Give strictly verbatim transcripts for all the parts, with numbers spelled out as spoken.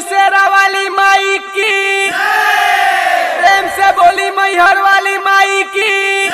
शेरा वाली माई की, प्रेम से बोली मैहर वाली माई की।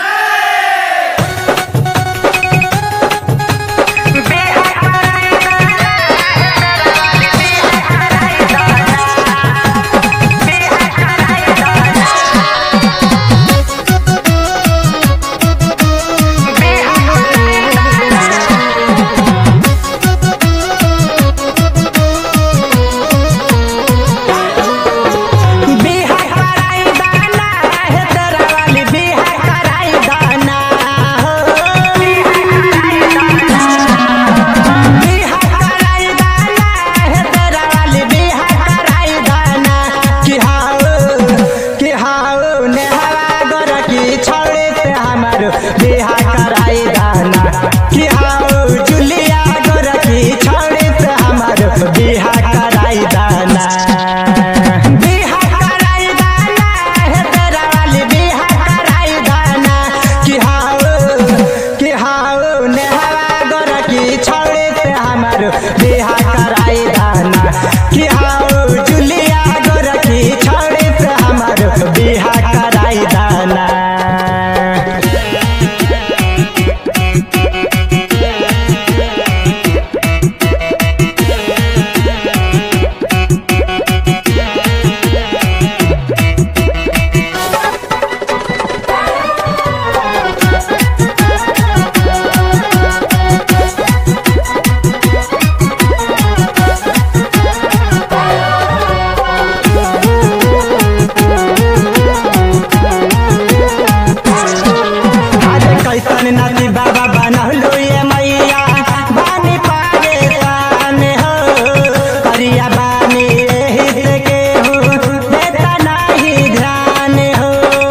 बिहा कराई दाना कि हाउ जुलिया गोरखी छोड़ी से हमार बिहा कराई दाना। बिहा कराई दाना हे तेरा वाली बिहा कराई दाना कि हाउ कि हाउ नेहवा गोरखी छोड़ी से हमार बिहा कराई दाना कि हाउ जुलिया गोरखी छोड़ी से हमार बिहा कराई दाना। नाती बाबा बनहलु ये मैया बानी पागे ताने हो करिया बानी एही से के हो देता नहीं ध्यान हो।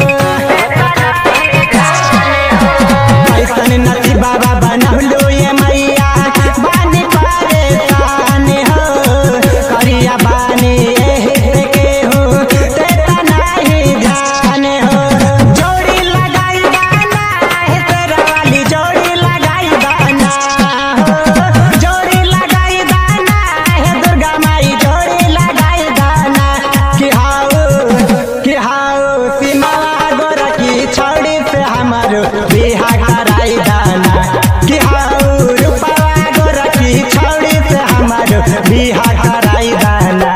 कैसन नाती बाबा बनहलु ये मैया बानी पागे ताने हो करिया बानी एही से के हो देता नहीं ध्यान हो। जोड़ी लगाई बाना है तेरा वाली जोड़ी लगाई दाना हो जोड़ी लगाई दाना है दुर्गा माई जोड़ी लगाई दाना कि हाउ कि हाउ सीमा गोरखी छोड़ी से हमार बिहा कराई दाना कि हाउ रूपा गोरखी छोड़ी से हमार बिहा कराई दाना।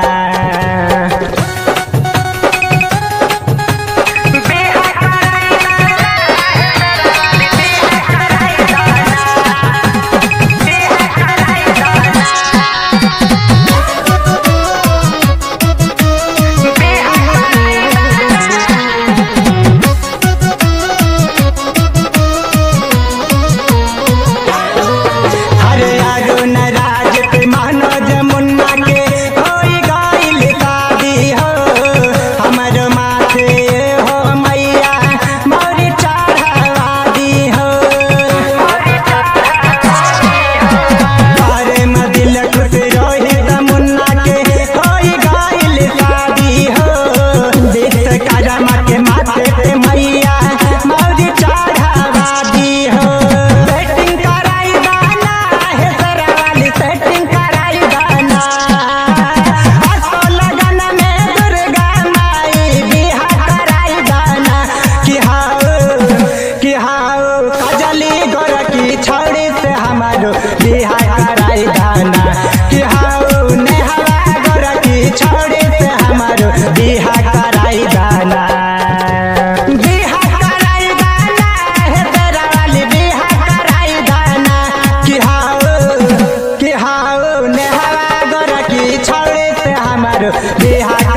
बिहा कराई दाना कि हाउ नेहवा गोरखी छोड़ी से हमार बिहा कराई दाना। बिहा कराई दाना हे तेरा वाली बिहा कराई दाना कि हाउ कि हाउ नेहवा गोरखी छोड़ी से हमार बिहा